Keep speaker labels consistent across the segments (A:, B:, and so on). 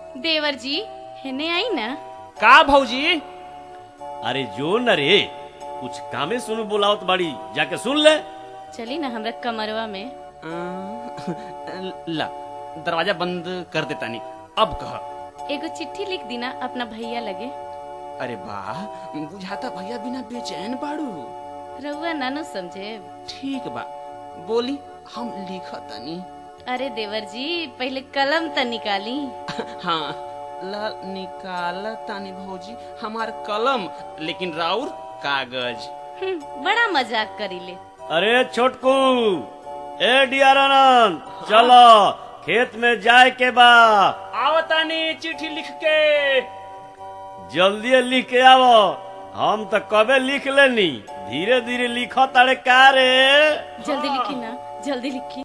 A: देवर जी हेने आई ना।
B: का भौजी?
C: अरे जो न रे, कुछ कामे सुन बुलावत बाड़ी, जाके सुन ले।
A: चली ना हमरा कमरवा में।
B: ला दरवाजा बंद कर देता नहीं। अब कह।
A: एगो चिट्ठी लिख दीना अपना भैया लगे।
B: अरे वाह, बुझाता भैया बिना बेचैन बाड़ू।
A: रउआ नानो समझे।
B: ठीक बा, बोली हम लिखतानी।
A: अरे देवर जी पहले कलम त निकाली।
B: हाँ ला निकाल तानी भौजी, हमार कलम लेकिन राउर कागज।
A: बड़ा मजाक करीले।
C: अरे छोटकू, ए डियारानंद, चलो खेत में जाए के बा।
B: आवतानी चिट्ठी लिख के।
C: जल्दी लिख के आवो, हम तो कबे लिख लेनी, धीरे धीरे लिखो तारे का रे।
A: जल्दी लिखी ना, जल्दी लिखी।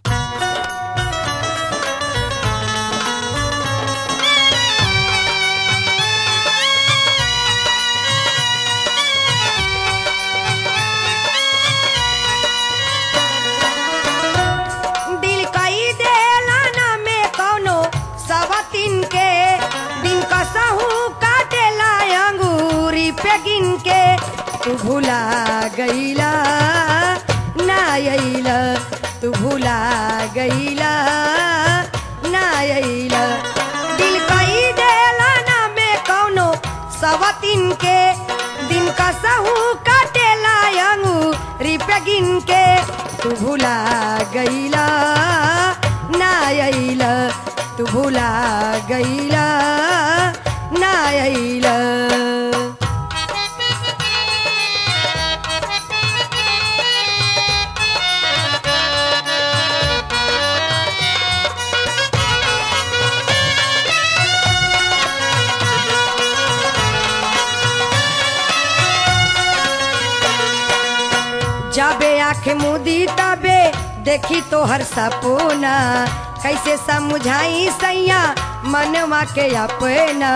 D: तू भुला गईला ना आइला, तू भुला गईला ना आइला। दिल कई देला ना में कौनो सवतिन के, दिन कसहू काटेला अंगूरी पे गिन के। तू भुला गईला ना आइला, तू भुला गईला ना आइला। जाबे आँख मुदी तबे देखी तो हर सपना, कैसे समझाई सैया मनवा के अपना।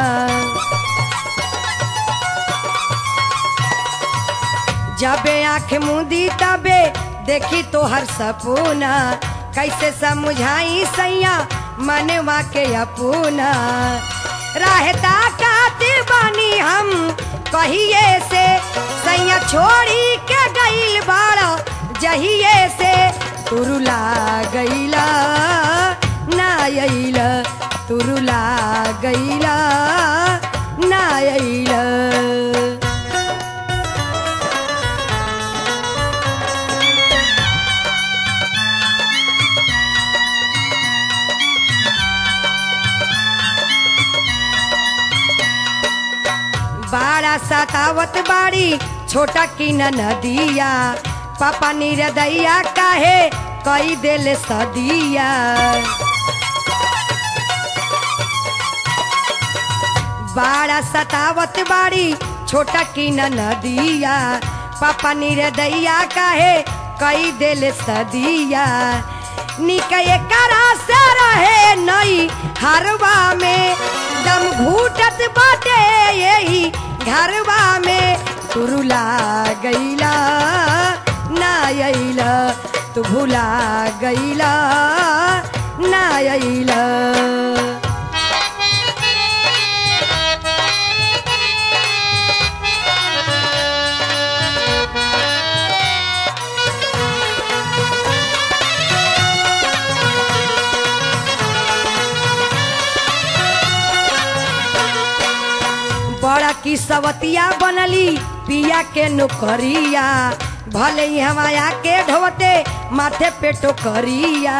D: जाबे आँख मुदी तबे देखी तो हर सपना, कैसे समझाई सैया मनवा के अपना। रहता काते बानी हम कहिए से, सैया छोड़ी के गईल बाड़ा जहिए से। तुरुला गईला ना आइला, तुरुला गईला ना आइला। बाड़ा सतावत बाड़ी छोटा की नदिया, पापा निरदैया काहे कई देले सदिया। बाड़ा सतावत बाड़ी छोटा की नदिया, पापा निरदैया काहे कई देले सदिया। निकये करा से रहे नई हरवा में, दम घूटत बाटे यही घरवा में। तुरुला गईला ना आइला, तू भुला गईला ना आइला। बड़ा की सवतिया बनली पिया के नौकरिया, भले ही हमाया के ढोते माथे पे टोकरिया।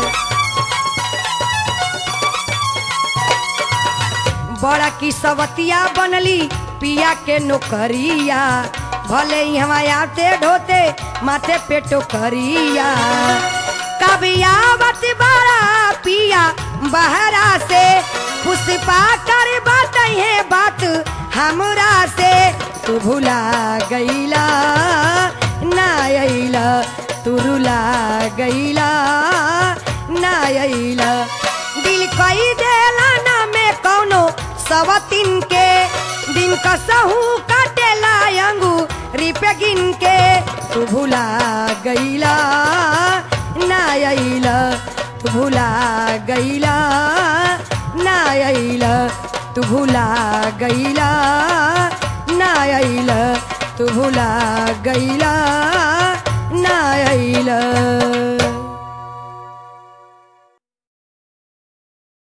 D: बड़ा की सवतिया बनली पिया के नौकरिया, भले ही हमाया के ढोते माथे पे टोकरिया। कभी आवत बड़ा पिया बहरा से, पुष्पा कर बात है बात हमरा से। तू भुला गईला ना आइला, तू रुला गईला ना आइला। दिल कई देला ना में कौनो सवतिन के, दिन कसहू काटेला अंगूरी पे गिन के। तू भुला गईला ना आइला, तू भुला गईला ना अइला तू भुला गइला ना अइला तू भुला गइला ना अइला।